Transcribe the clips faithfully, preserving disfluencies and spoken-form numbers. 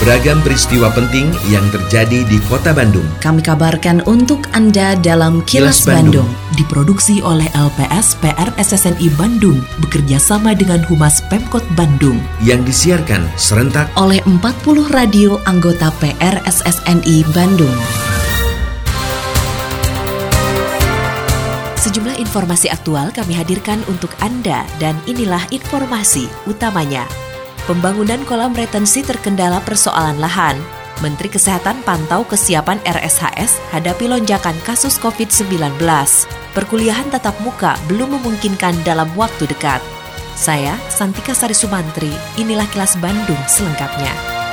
Beragam peristiwa penting yang terjadi di Kota Bandung kami kabarkan untuk Anda dalam Kilas, Kilas Bandung. Bandung. Diproduksi oleh L P S P R S S N I Bandung bekerja sama dengan Humas Pemkot Bandung. Yang disiarkan serentak oleh empat puluh radio anggota P R S S N I Bandung. Sejumlah informasi aktual kami hadirkan untuk Anda dan inilah informasi utamanya. Pembangunan kolam retensi terkendala persoalan lahan. Menteri Kesehatan pantau kesiapan R S H S hadapi lonjakan kasus covid sembilan belas. Perkuliahan tatap muka belum memungkinkan dalam waktu dekat. Saya, Santika Sari Sumantri, inilah Kilas Bandung selengkapnya.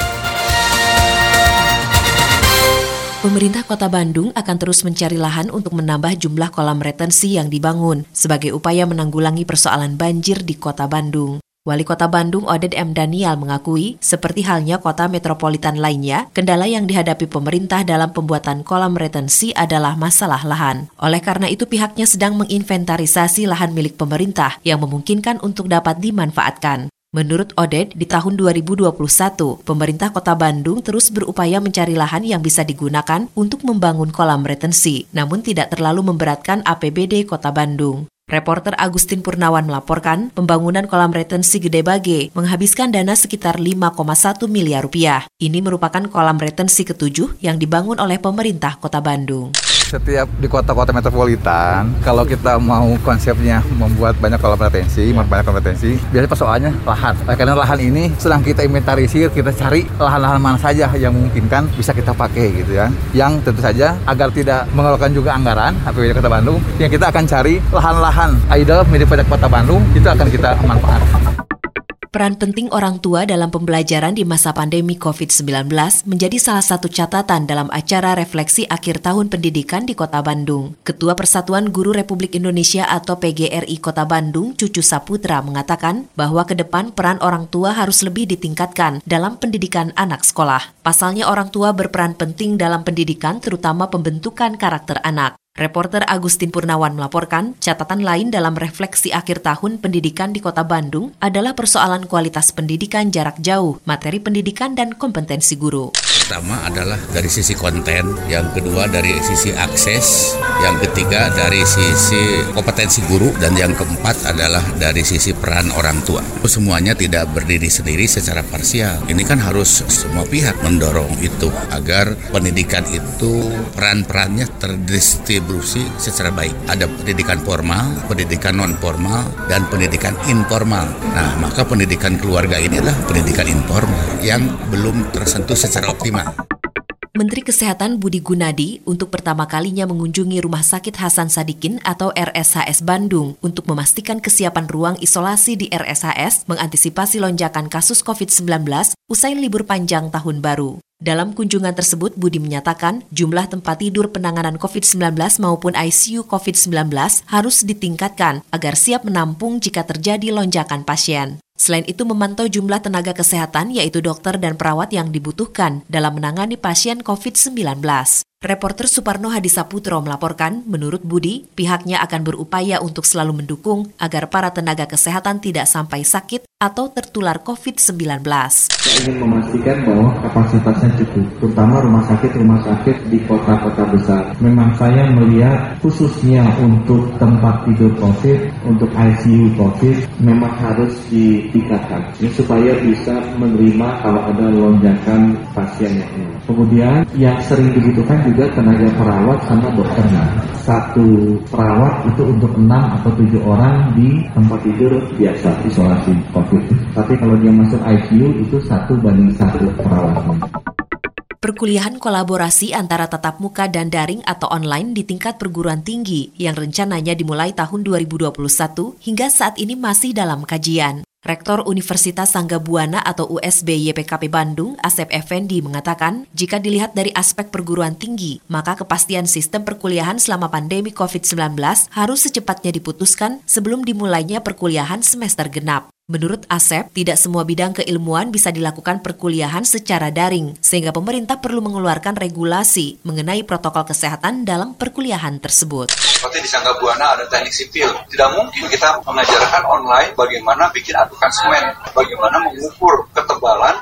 Pemerintah Kota Bandung akan terus mencari lahan untuk menambah jumlah kolam retensi yang dibangun sebagai upaya menanggulangi persoalan banjir di Kota Bandung. Wali Kota Bandung Oded M. Daniel mengakui, seperti halnya kota metropolitan lainnya, kendala yang dihadapi pemerintah dalam pembuatan kolam retensi adalah masalah lahan. Oleh karena itu pihaknya sedang menginventarisasi lahan milik pemerintah yang memungkinkan untuk dapat dimanfaatkan. Menurut Oded, di tahun dua ribu dua puluh satu, pemerintah Kota Bandung terus berupaya mencari lahan yang bisa digunakan untuk membangun kolam retensi, namun tidak terlalu memberatkan A P B D Kota Bandung. Reporter Agustin Purnawan melaporkan, pembangunan kolam retensi Gede Bage menghabiskan dana sekitar lima koma satu miliar rupiah. Ini merupakan kolam retensi ketujuh yang dibangun oleh pemerintah Kota Bandung. Setiap di kota-kota metropolitan, kalau kita mau konsepnya membuat banyak kolam retensi, membuat banyak kolam retensi, biasanya persoalannya lahan. Karena lahan ini sedang kita inventarisir, kita cari lahan-lahan mana saja yang memungkinkan bisa kita pakai gitu ya. Yang tentu saja agar tidak mengeluarkan juga anggaran A P B D Kota Bandung, yang kita akan cari lahan-lahan idle milik pajak Kota Bandung, itu akan kita manfaatkan. Peran penting orang tua dalam pembelajaran di masa pandemi covid sembilan belas menjadi salah satu catatan dalam acara refleksi akhir tahun pendidikan di Kota Bandung. Ketua Persatuan Guru Republik Indonesia atau P G R I Kota Bandung, Cucu Saputra, mengatakan bahwa ke depan peran orang tua harus lebih ditingkatkan dalam pendidikan anak sekolah. Pasalnya orang tua berperan penting dalam pendidikan, terutama pembentukan karakter anak. Reporter Agustin Purnawan melaporkan, catatan lain dalam refleksi akhir tahun pendidikan di Kota Bandung adalah persoalan kualitas pendidikan jarak jauh, materi pendidikan dan kompetensi guru. Pertama adalah dari sisi konten, yang kedua dari sisi akses, yang ketiga dari sisi kompetensi guru, dan yang keempat adalah dari sisi peran orang tua. Semuanya tidak berdiri sendiri secara parsial. Ini kan harus semua pihak mendorong itu agar pendidikan itu peran-perannya terdistribusi secara baik. Ada pendidikan formal, pendidikan non formal, dan pendidikan informal. Nah, maka pendidikan keluarga ini adalah pendidikan informal yang belum tersentuh secara optimal. Menteri Kesehatan Budi Gunadi untuk pertama kalinya mengunjungi Rumah Sakit Hasan Sadikin atau R S H S Bandung untuk memastikan kesiapan ruang isolasi di R S H S mengantisipasi lonjakan kasus covid sembilan belas usai libur panjang tahun baru. Dalam kunjungan tersebut, Budi menyatakan jumlah tempat tidur penanganan covid sembilan belas maupun I C U covid sembilan belas harus ditingkatkan agar siap menampung jika terjadi lonjakan pasien. Selain itu memantau jumlah tenaga kesehatan yaitu dokter dan perawat yang dibutuhkan dalam menangani pasien covid sembilan belas. Reporter Suparno Hadisaputro melaporkan, menurut Budi, pihaknya akan berupaya untuk selalu mendukung agar para tenaga kesehatan tidak sampai sakit atau tertular covid sembilan belas. Saya ingin memastikan bahwa kapasitasnya cukup, terutama rumah sakit-rumah sakit di kota-kota besar. Memang saya melihat khususnya untuk tempat tidur COVID, untuk I C U COVID, memang harus ditingkatkan ya, supaya bisa menerima kalau ada lonjakan pasien yang ini. Kemudian yang sering dibutuhkan juga tenaga perawat sama dokternya. Satu perawat itu untuk enam atau tujuh orang di tempat tidur biasa isolasi COVID. Tapi kalau dia masuk I C U itu satu banding satu perawatnya. Perkuliahan kolaborasi antara tatap muka dan daring atau online di tingkat perguruan tinggi yang rencananya dimulai tahun dua ribu dua puluh satu hingga saat ini masih dalam kajian. Rektor Universitas Sangga Buana atau U S B Y P K P Bandung, Asep Effendi mengatakan, jika dilihat dari aspek perguruan tinggi, maka kepastian sistem perkuliahan selama pandemi covid sembilan belas harus secepatnya diputuskan sebelum dimulainya perkuliahan semester genap. Menurut Asep, tidak semua bidang keilmuan bisa dilakukan perkuliahan secara daring, sehingga pemerintah perlu mengeluarkan regulasi mengenai protokol kesehatan dalam perkuliahan tersebut. Seperti di Sangga Buana ada teknik sipil, tidak mungkin kita mengajarkan online bagaimana bikin adukan semen, bagaimana mengukur ketebalan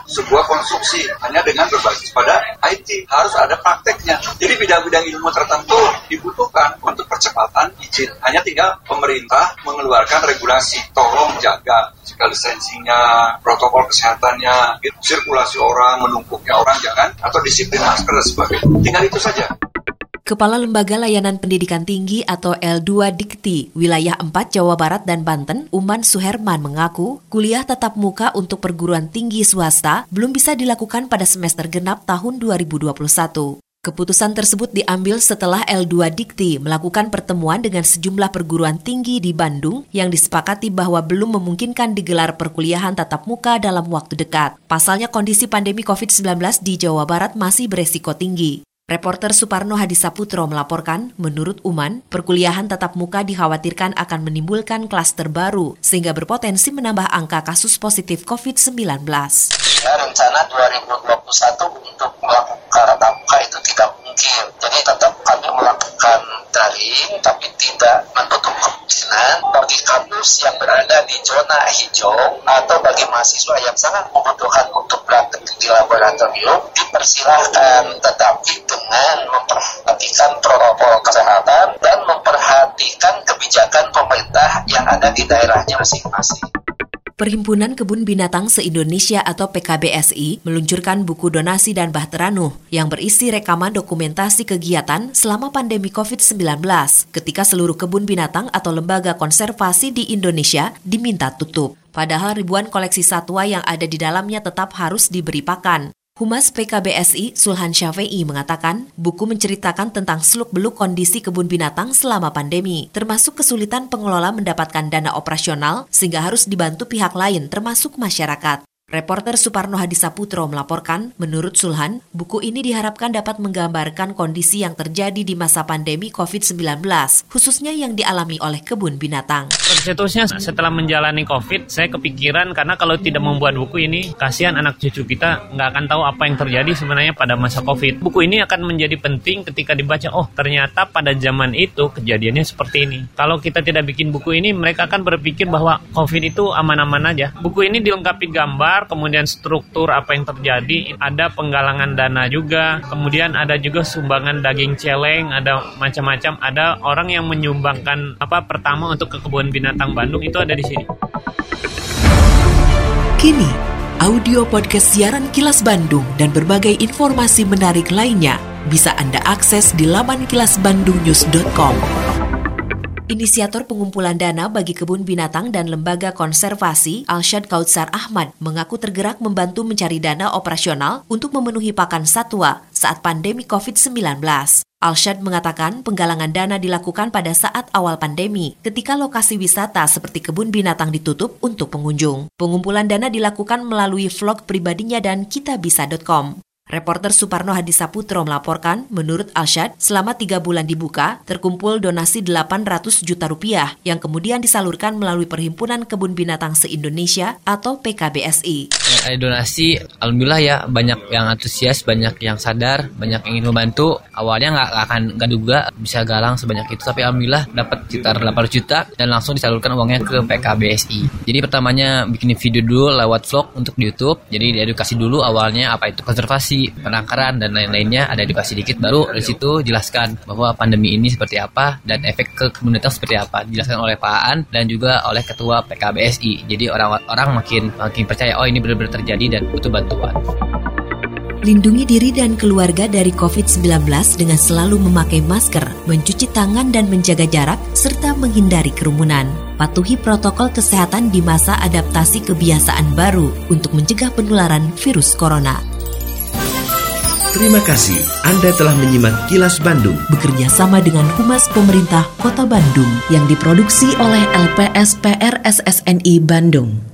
sebuah konstruksi hanya dengan berbasis pada I T. Harus ada prakteknya. Jadi bidang-bidang ilmu tertentu dibutuhkan untuk percepatan izin. Hanya tinggal pemerintah mengeluarkan regulasi. Tolong jaga physical distancing-nya, protokol kesehatannya, gitu. Sirkulasi orang, menumpuknya orang jangan, atau disiplin masker dan sebagainya. Tinggal itu saja. Kepala Lembaga Layanan Pendidikan Tinggi atau L dua Dikti, Wilayah empat Jawa Barat dan Banten, Uman Suherman mengaku, kuliah tatap muka untuk perguruan tinggi swasta belum bisa dilakukan pada semester genap tahun dua ribu dua puluh satu. Keputusan tersebut diambil setelah L dua Dikti melakukan pertemuan dengan sejumlah perguruan tinggi di Bandung yang disepakati bahwa belum memungkinkan digelar perkuliahan tatap muka dalam waktu dekat. Pasalnya kondisi pandemi covid sembilan belas di Jawa Barat masih beresiko tinggi. Reporter Suparno Hadisaputro melaporkan, menurut Uman, perkuliahan tatap muka dikhawatirkan akan menimbulkan klaster baru sehingga berpotensi menambah angka kasus positif covid sembilan belas. Ya, rencana dua ribu dua puluh satu untuk melakukan tatap muka itu tidak mungkin. Jadi tetap kami melakukan daring, tapi tidak menutup kemungkinan bagi kampus yang berada di zona hijau atau bagi mahasiswa yang sangat membutuhkan untuk praktek di laboratorium dipersilahkan, tetapi dengan memperhatikan protokol kesehatan dan memperhatikan kebijakan pemerintah yang ada di daerahnya masing-masing. Perhimpunan Kebun Binatang se-Indonesia atau P K B S I meluncurkan buku donasi dan Bahtera Nuh yang berisi rekaman dokumentasi kegiatan selama pandemi covid sembilan belas ketika seluruh kebun binatang atau lembaga konservasi di Indonesia diminta tutup. Padahal ribuan koleksi satwa yang ada di dalamnya tetap harus diberi pakan. Humas P K B S I, Sulhan Syafei mengatakan, buku menceritakan tentang seluk-beluk kondisi kebun binatang selama pandemi, termasuk kesulitan pengelola mendapatkan dana operasional sehingga harus dibantu pihak lain termasuk masyarakat. Reporter Suparno Hadisaputro melaporkan, menurut Sulhan, buku ini diharapkan dapat menggambarkan kondisi yang terjadi di masa pandemi covid sembilan belas, khususnya yang dialami oleh kebun binatang. Tercetusnya setelah menjalani COVID, saya kepikiran karena kalau tidak membuat buku ini, kasihan anak cucu kita nggak akan tahu apa yang terjadi sebenarnya pada masa COVID. Buku ini akan menjadi penting ketika dibaca, oh ternyata pada zaman itu kejadiannya seperti ini. Kalau kita tidak bikin buku ini, mereka akan berpikir bahwa COVID itu aman-aman aja. Buku ini dilengkapi gambar, kemudian struktur apa yang terjadi, ada penggalangan dana juga, kemudian ada juga sumbangan daging celeng, ada macam-macam, ada orang yang menyumbangkan apa pertama untuk ke kebun binatang Bandung itu ada di sini. Kini, audio podcast siaran Kilas Bandung dan berbagai informasi menarik lainnya bisa Anda akses di laman kilas bandung news dot com. Inisiator pengumpulan dana bagi kebun binatang dan lembaga konservasi, Alshad Kautsar Ahmad, mengaku tergerak membantu mencari dana operasional untuk memenuhi pakan satwa saat pandemi covid sembilan belas. Alshad mengatakan penggalangan dana dilakukan pada saat awal pandemi, ketika lokasi wisata seperti kebun binatang ditutup untuk pengunjung. Pengumpulan dana dilakukan melalui vlog pribadinya dan kitabisa dot com. Reporter Suparno Hadisaputro melaporkan, menurut Alshad, selama tiga bulan dibuka, terkumpul donasi delapan ratus juta rupiah yang kemudian disalurkan melalui Perhimpunan Kebun Binatang se-Indonesia atau P K B S I. Ada donasi, alhamdulillah ya, banyak yang antusias, banyak yang sadar, banyak yang ingin membantu. Awalnya nggak akan nggak duga bisa galang sebanyak itu, tapi alhamdulillah dapat sekitar delapan ratus juta dan langsung disalurkan uangnya ke P K B S I. Jadi pertamanya bikin video dulu lewat vlog untuk di YouTube, jadi diedukasi dulu awalnya apa itu konservasi, penangkaran dan lain-lainnya, ada edukasi dikit, baru dari situ jelaskan bahwa pandemi ini seperti apa dan efek ke kebun binatang seperti apa, dijelaskan oleh Pak Aan dan juga oleh Ketua P K B S I. Jadi orang-orang makin makin percaya, oh ini benar-benar terjadi dan butuh bantuan. Lindungi diri dan keluarga dari covid sembilan belas dengan selalu memakai masker, mencuci tangan dan menjaga jarak, serta menghindari kerumunan. Patuhi protokol kesehatan di masa adaptasi kebiasaan baru untuk mencegah penularan virus corona. Terima kasih Anda telah menyimak Kilas Bandung bekerja sama dengan Humas Pemerintah Kota Bandung yang diproduksi oleh L P S P R S S N I Bandung.